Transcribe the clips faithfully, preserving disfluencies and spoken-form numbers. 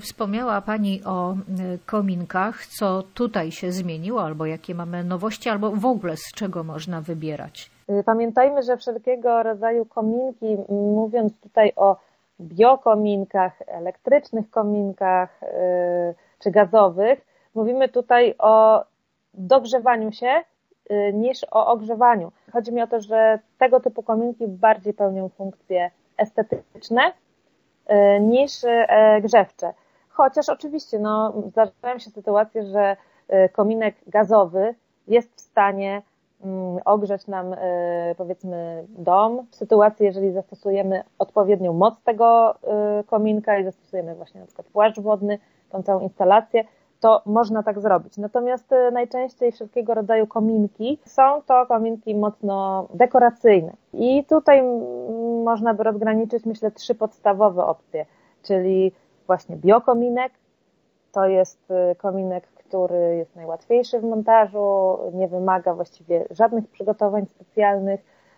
Wspomniała Pani o kominkach, co tutaj się zmieniło, albo jakie mamy nowości, albo w ogóle z czego można wybierać. Pamiętajmy, że wszelkiego rodzaju kominki, mówiąc tutaj o biokominkach, elektrycznych kominkach czy gazowych, mówimy tutaj o dogrzewaniu się niż o ogrzewaniu. Chodzi mi o to, że tego typu kominki bardziej pełnią funkcje estetyczne niż grzewcze. Chociaż oczywiście no, zdarzają się sytuacje, że kominek gazowy jest w stanie ogrzeć nam, powiedzmy, dom. W sytuacji, jeżeli zastosujemy odpowiednią moc tego kominka i zastosujemy właśnie na przykład płaszcz wodny, tą całą instalację, to można tak zrobić. Natomiast najczęściej wszelkiego rodzaju kominki są to kominki mocno dekoracyjne. I tutaj można by rozgraniczyć, myślę, trzy podstawowe opcje, czyli właśnie biokominek. To jest kominek, który jest najłatwiejszy w montażu, nie wymaga właściwie żadnych przygotowań specjalnych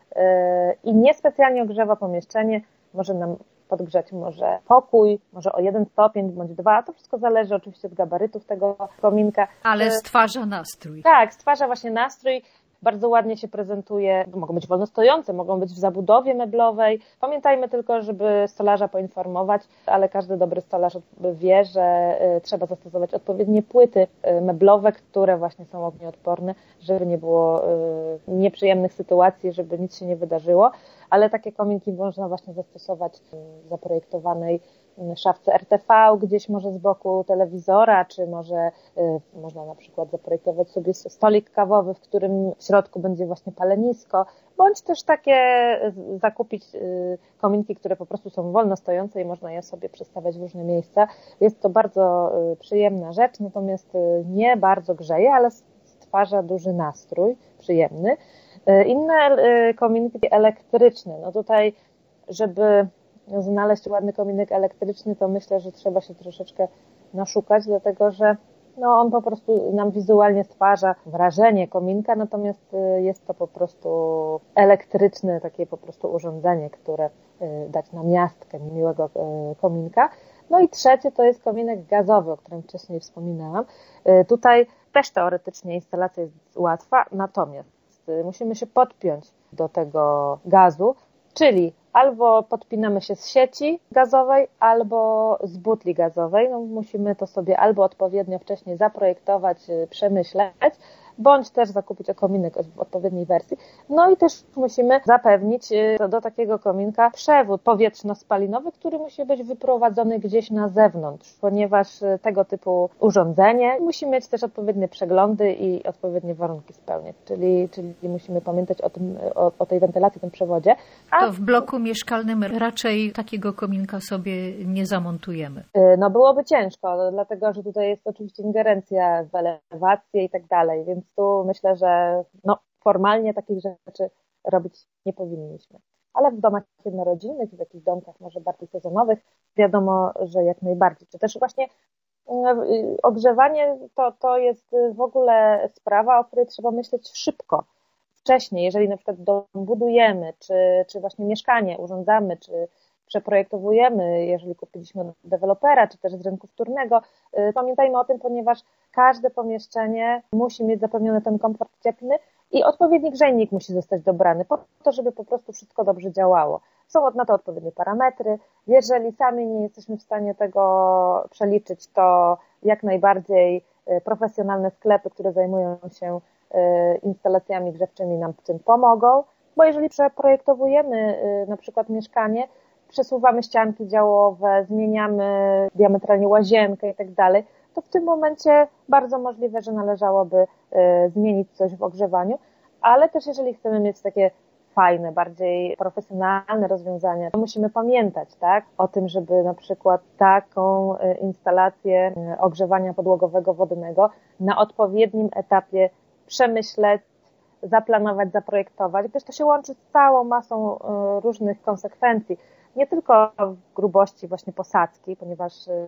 i niespecjalnie ogrzewa pomieszczenie. Może nam podgrzać może pokój, może o jeden stopień bądź dwa. To wszystko zależy oczywiście od gabarytów tego kominka. Ale stwarza nastrój. Tak, stwarza właśnie nastrój. Bardzo ładnie się prezentuje, mogą być wolnostojące, mogą być w zabudowie meblowej. Pamiętajmy tylko, żeby stolarza poinformować, ale każdy dobry stolarz wie, że trzeba zastosować odpowiednie płyty meblowe, które właśnie są ognioodporne, żeby nie było nieprzyjemnych sytuacji, żeby nic się nie wydarzyło, ale takie kominki można właśnie zastosować w zaprojektowanej szafce R T V, gdzieś może z boku telewizora, czy może y, można na przykład zaprojektować sobie stolik kawowy, w którym w środku będzie właśnie palenisko, bądź też takie y, zakupić y, kominki, które po prostu są wolno stojące i można je sobie przestawiać w różne miejsca. Jest to bardzo y, przyjemna rzecz, natomiast y, nie bardzo grzeje, ale stwarza duży nastrój, przyjemny. Y, inne y, kominki elektryczne, no tutaj, żeby znaleźć ładny kominek elektryczny, to myślę, że trzeba się troszeczkę naszukać, dlatego że no, on po prostu nam wizualnie stwarza wrażenie kominka, natomiast jest to po prostu elektryczne takie po prostu urządzenie, które dać nam miastkę miłego kominka. No i trzecie to jest kominek gazowy, o którym wcześniej wspominałam. Tutaj też teoretycznie instalacja jest łatwa, natomiast musimy się podpiąć do tego gazu, czyli albo podpinamy się z sieci gazowej, albo z butli gazowej. No, musimy to sobie albo odpowiednio wcześniej zaprojektować, przemyśleć, bądź też zakupić kominek w odpowiedniej wersji. No i też musimy zapewnić do, do takiego kominka przewód powietrzno-spalinowy, który musi być wyprowadzony gdzieś na zewnątrz, ponieważ tego typu urządzenie musi mieć też odpowiednie przeglądy i odpowiednie warunki spełniać, czyli, czyli musimy pamiętać o tym, o, o tej wentylacji, tym przewodzie. A to w bloku mieszkalnym raczej takiego kominka sobie nie zamontujemy. No byłoby ciężko, dlatego że tutaj jest oczywiście ingerencja w elewację i tak dalej, więc tu myślę, że no, formalnie takich rzeczy robić nie powinniśmy. Ale w domach jednorodzinnych, w jakichś domkach może bardziej sezonowych, wiadomo, że jak najbardziej. Czy też właśnie ogrzewanie to, to jest w ogóle sprawa, o której trzeba myśleć szybko, wcześniej. Jeżeli na przykład dom budujemy, czy, czy właśnie mieszkanie urządzamy, czy przeprojektowujemy, jeżeli kupiliśmy od dewelopera, czy też z rynku wtórnego. Pamiętajmy o tym, ponieważ każde pomieszczenie musi mieć zapewniony ten komfort cieplny i odpowiedni grzejnik musi zostać dobrany po to, żeby po prostu wszystko dobrze działało. Są na to odpowiednie parametry. Jeżeli sami nie jesteśmy w stanie tego przeliczyć, to jak najbardziej profesjonalne sklepy, które zajmują się instalacjami grzewczymi, nam w tym pomogą, bo jeżeli przeprojektowujemy na przykład mieszkanie, przesuwamy ścianki działowe, zmieniamy diametralnie łazienkę i tak dalej, to w tym momencie bardzo możliwe, że należałoby zmienić coś w ogrzewaniu, ale też jeżeli chcemy mieć takie fajne, bardziej profesjonalne rozwiązania, to musimy pamiętać, tak, o tym, żeby na przykład taką instalację ogrzewania podłogowego wodnego na odpowiednim etapie przemyśleć, zaplanować, zaprojektować, gdyż to się łączy z całą masą różnych konsekwencji. Nie tylko w grubości właśnie posadzki, ponieważ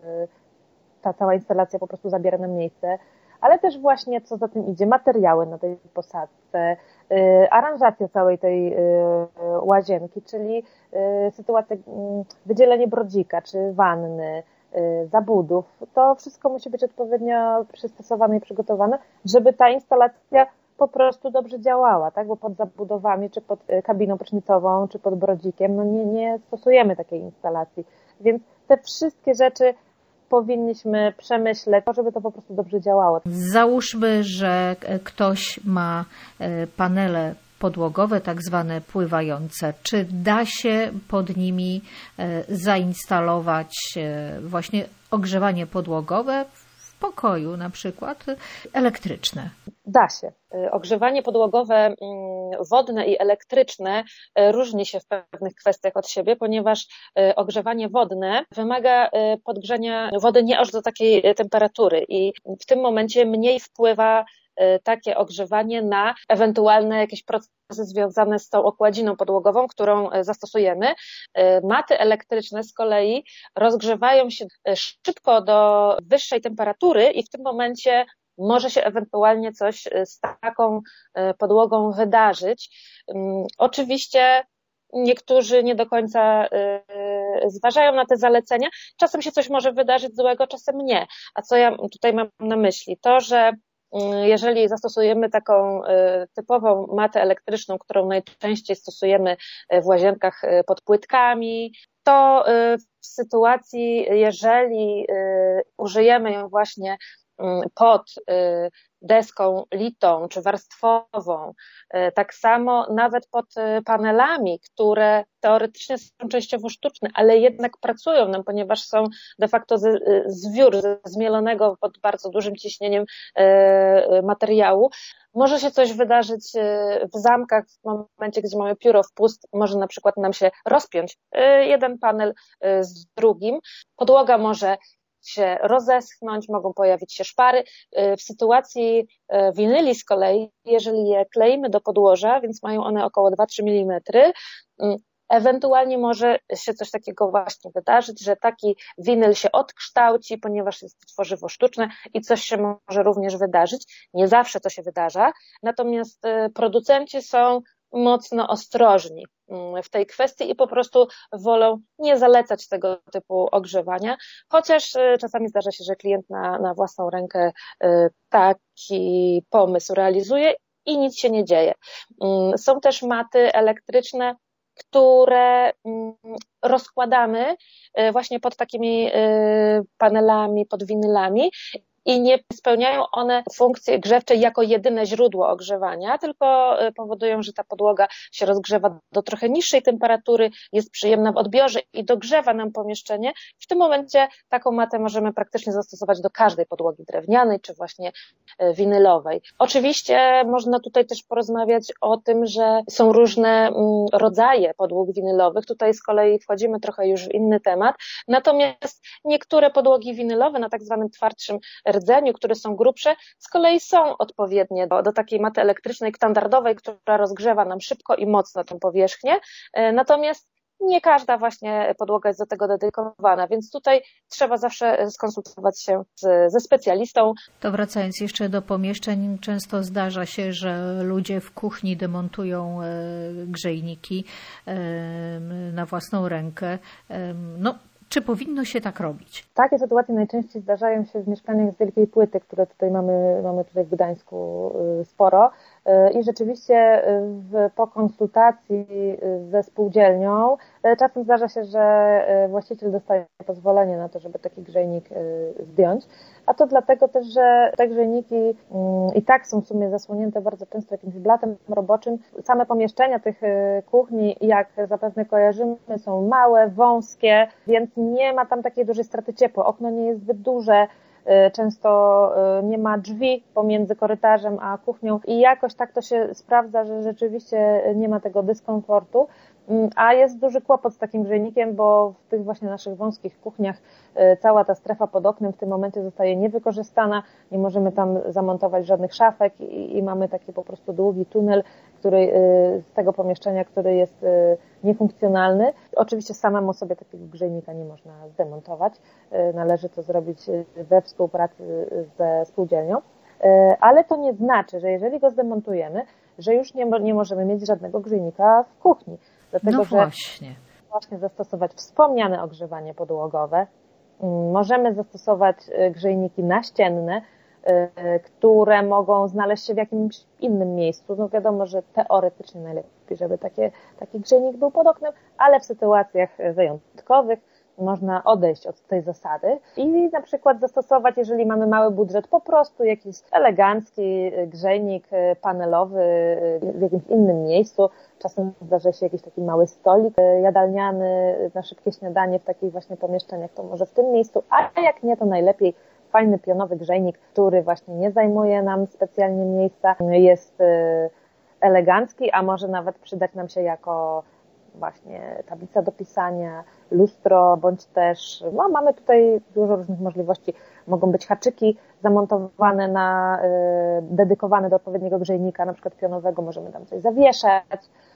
ta cała instalacja po prostu zabiera nam miejsce, ale też właśnie co za tym idzie, materiały na tej posadzce, aranżacja całej tej łazienki, czyli sytuacja wydzielenie brodzika czy wanny, zabudów. To wszystko musi być odpowiednio przystosowane i przygotowane, żeby ta instalacja po prostu dobrze działała, tak? Bo pod zabudowami, czy pod kabiną prysznicową, czy pod brodzikiem, no nie, nie stosujemy takiej instalacji. Więc te wszystkie rzeczy powinniśmy przemyśleć, żeby to po prostu dobrze działało. Załóżmy, że ktoś ma panele podłogowe, tak zwane pływające. Czy da się pod nimi zainstalować właśnie ogrzewanie podłogowe w pokoju, na przykład elektryczne? Da się. Ogrzewanie podłogowe wodne i elektryczne różni się w pewnych kwestiach od siebie, ponieważ ogrzewanie wodne wymaga podgrzania wody nie aż do takiej temperatury i w tym momencie mniej wpływa takie ogrzewanie na ewentualne jakieś procesy związane z tą okładziną podłogową, którą zastosujemy. Maty elektryczne z kolei rozgrzewają się szybko do wyższej temperatury i w tym momencie może się ewentualnie coś z taką podłogą wydarzyć. Oczywiście niektórzy nie do końca zważają na te zalecenia. Czasem się coś może wydarzyć złego, czasem nie. A co ja tutaj mam na myśli? To, że jeżeli zastosujemy taką typową matę elektryczną, którą najczęściej stosujemy w łazienkach pod płytkami, to w sytuacji, jeżeli użyjemy ją właśnie pod deską litą czy warstwową, tak samo nawet pod panelami, które teoretycznie są częściowo sztuczne, ale jednak pracują nam, ponieważ są de facto z, z wiór, ze zmielonego pod bardzo dużym ciśnieniem materiału. Może się coś wydarzyć w zamkach w momencie, gdzie mamy pióro wpust, może na przykład nam się rozpiąć jeden panel z drugim. Podłoga może się rozeschnąć, mogą pojawić się szpary. W sytuacji winyli z kolei, jeżeli je kleimy do podłoża, więc mają one około dwa do trzech milimetrów, ewentualnie może się coś takiego właśnie wydarzyć, że taki winyl się odkształci, ponieważ jest to tworzywo sztuczne i coś się może również wydarzyć. Nie zawsze to się wydarza, natomiast producenci są mocno ostrożni w tej kwestii i po prostu wolą nie zalecać tego typu ogrzewania, chociaż czasami zdarza się, że klient na, na własną rękę taki pomysł realizuje i nic się nie dzieje. Są też maty elektryczne, które rozkładamy właśnie pod takimi panelami, pod winylami i nie spełniają one funkcji grzewczej jako jedyne źródło ogrzewania, tylko powodują, że ta podłoga się rozgrzewa do trochę niższej temperatury, jest przyjemna w odbiorze i dogrzewa nam pomieszczenie. W tym momencie taką matę możemy praktycznie zastosować do każdej podłogi drewnianej czy właśnie winylowej. Oczywiście można tutaj też porozmawiać o tym, że są różne rodzaje podłóg winylowych. Tutaj z kolei wchodzimy trochę już w inny temat. Natomiast niektóre podłogi winylowe na tak zwanym twardszym rdzeniu, które są grubsze, z kolei są odpowiednie do, do takiej maty elektrycznej standardowej, która rozgrzewa nam szybko i mocno tą powierzchnię. Natomiast nie każda właśnie podłoga jest do tego dedykowana, więc tutaj trzeba zawsze skonsultować się z, ze specjalistą. To wracając jeszcze do pomieszczeń, często zdarza się, że ludzie w kuchni demontują grzejniki na własną rękę. No, czy powinno się tak robić? Takie sytuacje najczęściej zdarzają się w mieszkaniach z wielkiej płyty, które tutaj mamy, mamy tutaj w Gdańsku sporo. I rzeczywiście w, po konsultacji ze spółdzielnią czasem zdarza się, że właściciel dostaje pozwolenie na to, żeby taki grzejnik zdjąć. A to dlatego też, że te grzejniki i tak są w sumie zasłonięte bardzo często jakimś blatem roboczym. Same pomieszczenia tych kuchni, jak zapewne kojarzymy, są małe, wąskie, więc nie ma tam takiej dużej straty ciepła. Okno nie jest zbyt duże, często nie ma drzwi pomiędzy korytarzem a kuchnią i jakoś tak to się sprawdza, że rzeczywiście nie ma tego dyskomfortu. A jest duży kłopot z takim grzejnikiem, bo w tych właśnie naszych wąskich kuchniach cała ta strefa pod oknem w tym momencie zostaje niewykorzystana, nie możemy tam zamontować żadnych szafek i, i mamy taki po prostu długi tunel, który z tego pomieszczenia, który jest niefunkcjonalny. Oczywiście samemu sobie takiego grzejnika nie można zdemontować, należy to zrobić we współpracy ze spółdzielnią, ale to nie znaczy, że jeżeli go zdemontujemy, że już nie, nie możemy mieć żadnego grzejnika w kuchni. Dlatego, no że właśnie. właśnie zastosować wspomniane ogrzewanie podłogowe, Możemy zastosować grzejniki naścienne, które mogą znaleźć się w jakimś innym miejscu. No wiadomo, że teoretycznie najlepiej, żeby takie, taki grzejnik był pod oknem, ale w sytuacjach wyjątkowych można odejść od tej zasady i na przykład zastosować, jeżeli mamy mały budżet, po prostu jakiś elegancki grzejnik panelowy w jakimś innym miejscu. Czasem zdarza się jakiś taki mały stolik jadalniany na szybkie śniadanie w takich właśnie pomieszczeniach, to może w tym miejscu, a jak nie, to najlepiej fajny pionowy grzejnik, który właśnie nie zajmuje nam specjalnie miejsca, jest elegancki, a może nawet przydać nam się jako właśnie tablica do pisania, lustro, bądź też, no mamy tutaj dużo różnych możliwości. Mogą być haczyki zamontowane na, dedykowane do odpowiedniego grzejnika, na przykład pionowego, możemy tam coś zawieszać.